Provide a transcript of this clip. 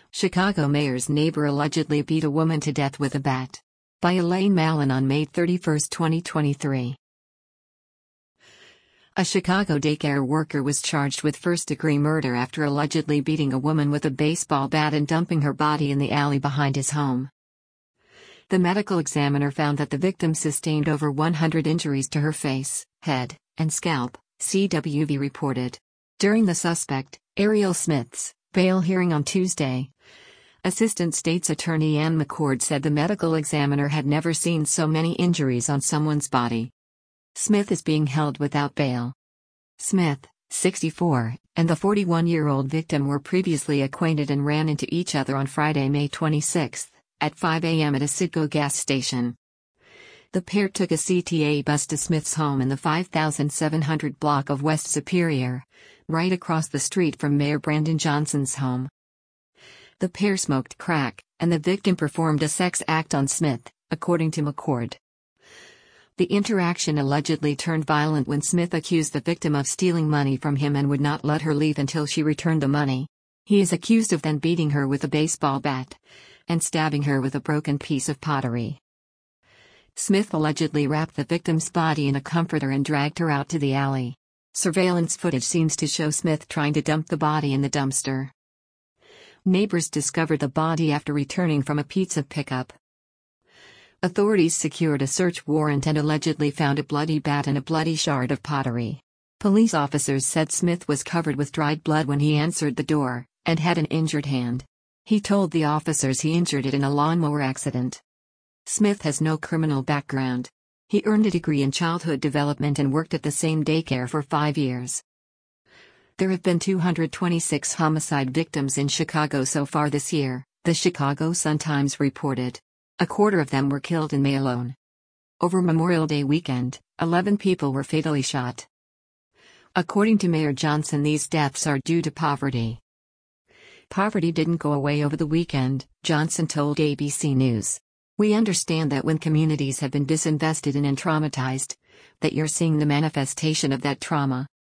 Chicago mayor's neighbor allegedly beat a woman to death with a bat. By Elaine Mallon on May 31, 2023. A Chicago daycare worker was charged with first-degree murder after allegedly beating a woman with a baseball bat and dumping her body in the alley behind his home. The medical examiner found that the victim sustained over 100 injuries to her face, head, and scalp, CWV reported. During the suspect, Ariel Smith's bail hearing on Tuesday, Assistant State's Attorney Ann McCord said the medical examiner had never seen so many injuries on someone's body. Smith is being held without bail. Smith, 64, and the 41-year-old victim were previously acquainted and ran into each other on Friday, May 26, at 5 a.m. at a Citgo gas station. The pair took a CTA bus to Smith's home in the 5700 block of West Superior, right across the street from Mayor Brandon Johnson's home. The pair smoked crack, and the victim performed a sex act on Smith, according to McCord. The interaction allegedly turned violent when Smith accused the victim of stealing money from him and would not let her leave until she returned the money. He is accused of then beating her with a baseball bat and stabbing her with a broken piece of pottery. Smith allegedly wrapped the victim's body in a comforter and dragged her out to the alley. Surveillance footage seems to show Smith trying to dump the body in the dumpster. Neighbors discovered the body after returning from a pizza pickup. Authorities secured a search warrant and allegedly found a bloody bat and a bloody shard of pottery. Police officers said Smith was covered with dried blood when he answered the door, and had an injured hand. He told the officers he injured it in a lawnmower accident. Smith has no criminal background. He earned a degree in childhood development and worked at the same daycare for 5 years. There have been 226 homicide victims in Chicago so far this year, the Chicago Sun-Times reported. A quarter of them were killed in May alone. Over Memorial Day weekend, 11 people were fatally shot. According to Mayor Johnson, these deaths are due to poverty. Poverty didn't go away over the weekend, Johnson told ABC News. We understand that when communities have been disinvested in and traumatized, that you're seeing the manifestation of that trauma.